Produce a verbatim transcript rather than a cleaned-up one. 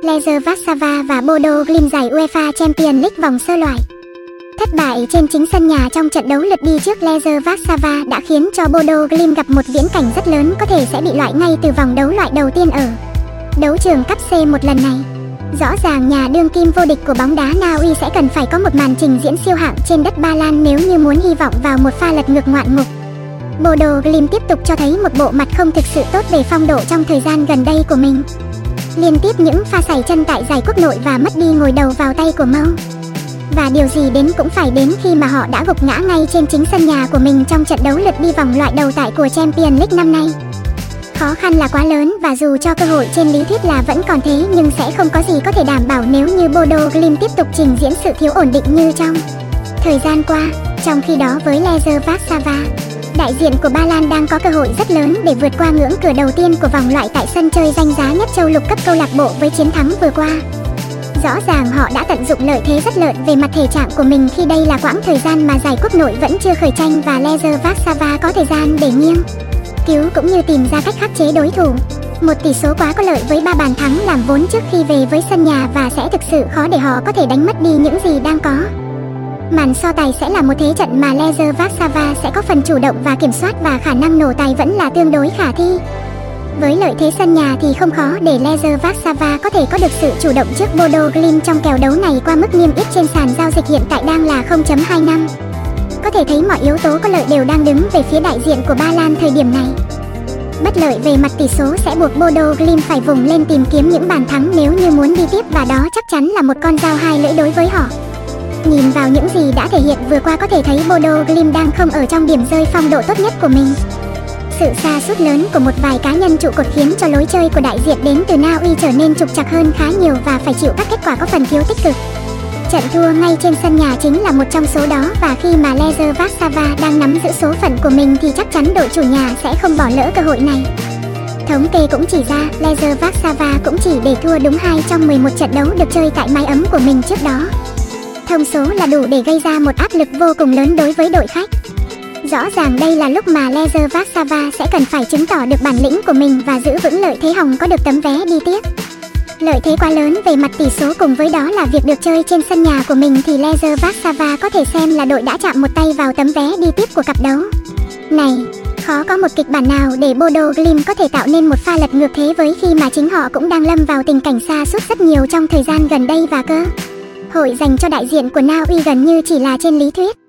Legia Warsaw và Bodo Glimt giải UEFA Champions League vòng sơ loại. Thất bại trên chính sân nhà trong trận đấu lượt đi trước Legia Warsaw đã khiến cho Bodo Glimt gặp một viễn cảnh rất lớn, có thể sẽ bị loại ngay từ vòng đấu loại đầu tiên ở đấu trường cấp C một lần này. Rõ ràng nhà đương kim vô địch của bóng đá Na Uy sẽ cần phải có một màn trình diễn siêu hạng trên đất Ba Lan nếu như muốn hy vọng vào một pha lật ngược ngoạn mục. Bodo Glimt tiếp tục cho thấy một bộ mặt không thực sự tốt về phong độ trong thời gian gần đây của mình. Liên tiếp những pha sẩy chân tại giải quốc nội và mất đi ngôi đầu vào tay của Mâu. Và điều gì đến cũng phải đến khi mà họ đã gục ngã ngay trên chính sân nhà của mình trong trận đấu lượt đi vòng loại đầu tại của Champions League năm nay. Khó khăn là quá lớn và dù cho cơ hội trên lý thuyết là vẫn còn thế nhưng sẽ không có gì có thể đảm bảo nếu như Bodo Glimt tiếp tục trình diễn sự thiếu ổn định như trong thời gian qua. Trong khi đó với Legia Warsaw, đại diện của Ba Lan đang có cơ hội rất lớn để vượt qua ngưỡng cửa đầu tiên của vòng loại tại sân chơi danh giá nhất châu lục cấp câu lạc bộ với chiến thắng vừa qua. Rõ ràng họ đã tận dụng lợi thế rất lớn về mặt thể trạng của mình khi đây là quãng thời gian mà giải quốc nội vẫn chưa khởi tranh và Legia Warsaw có thời gian để nghiêng cứu cũng như tìm ra cách khắc chế đối thủ. Một tỷ số quá có lợi với ba bàn thắng làm vốn trước khi về với sân nhà và sẽ thực sự khó để họ có thể đánh mất đi những gì đang có. Màn so tài sẽ là một thế trận mà Legia Warsaw sẽ có phần chủ động và kiểm soát và khả năng nổ tài vẫn là tương đối khả thi. Với lợi thế sân nhà thì không khó để Legia Warsaw có thể có được sự chủ động trước Bodo Glimt trong kèo đấu này qua mức niêm yết trên sàn giao dịch hiện tại đang là không chấm hai năm. Có thể thấy mọi yếu tố có lợi đều đang đứng về phía đại diện của Ba Lan thời điểm này. Bất lợi về mặt tỷ số sẽ buộc Bodo Glimt phải vùng lên tìm kiếm những bàn thắng nếu như muốn đi tiếp và đó chắc chắn là một con dao hai lưỡi đối với họ. Nhìn vào những gì đã thể hiện vừa qua có thể thấy Bodo Glimt đang không ở trong điểm rơi phong độ tốt nhất của mình. Sự sa sút lớn của một vài cá nhân trụ cột khiến cho lối chơi của đại diện đến từ Na Uy trở nên trục trặc hơn khá nhiều và phải chịu các kết quả có phần thiếu tích cực. Trận thua ngay trên sân nhà chính là một trong số đó và khi mà Legia Warsaw đang nắm giữ số phận của mình thì chắc chắn đội chủ nhà sẽ không bỏ lỡ cơ hội này. Thống kê cũng chỉ ra Legia Warsaw cũng chỉ để thua đúng hai trong mười một trận đấu được chơi tại mái ấm của mình trước đó. Thông số là đủ để gây ra một áp lực vô cùng lớn đối với đội khách. Rõ ràng đây là lúc mà Legia Warsaw sẽ cần phải chứng tỏ được bản lĩnh của mình và giữ vững lợi thế hòng có được tấm vé đi tiếp. Lợi thế quá lớn về mặt tỷ số cùng với đó là việc được chơi trên sân nhà của mình thì Legia Warsaw có thể xem là đội đã chạm một tay vào tấm vé đi tiếp của cặp đấu này. Khó có một kịch bản nào để Bodo Glimt có thể tạo nên một pha lật ngược thế với khi mà chính họ cũng đang lâm vào tình cảnh sa sút rất nhiều trong thời gian gần đây và cơ hội dành cho đại diện của Na Uy gần như chỉ là trên lý thuyết.